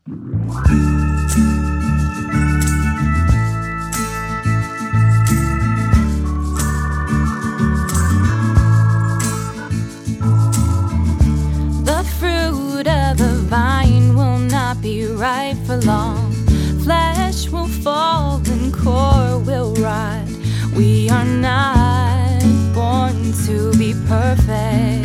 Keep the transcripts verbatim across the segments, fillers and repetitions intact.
The fruit of the vine will not be ripe for long. Flesh will fall and core will rot. We are not born to be perfect.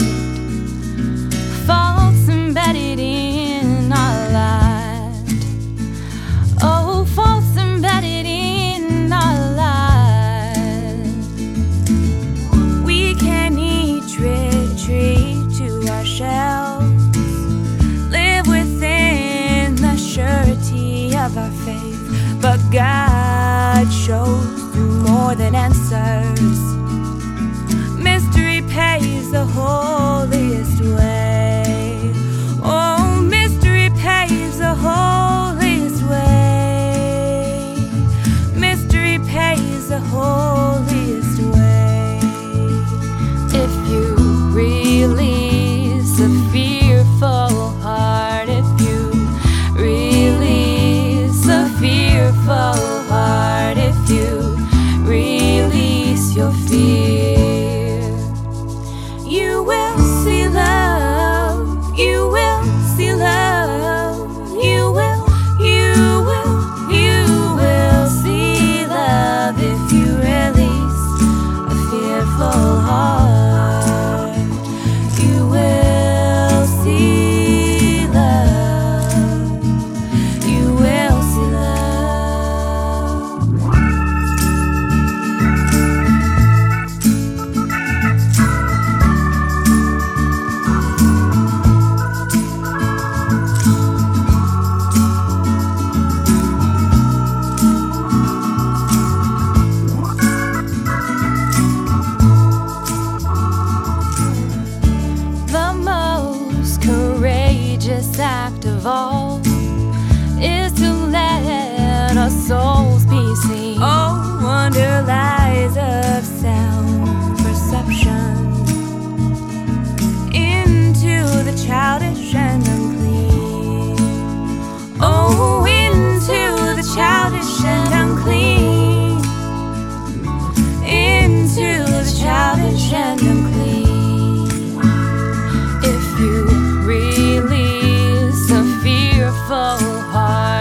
Faults embedded in our lives. Oh, faults embedded in our lives. We can each retreat to ourselves, live within the surety of our faith, but God shows through more than answers. Mystery pays the holiest way. Oh, mystery pays the holiest way. Mystery pays the holiest way. If you release a fearful heart, if you release a fearful heart, if you release your fear, you will see love, you will see love, you will, you will, you will see love if you release a fearful heart. You will see love, you will see love. The most courageous act of all is to let our souls be seen. Oh, wonder lies of sound perception into the childish and unclean. Oh, into the childish and unclean. Into the childish and unclean. If you release a fearful heart,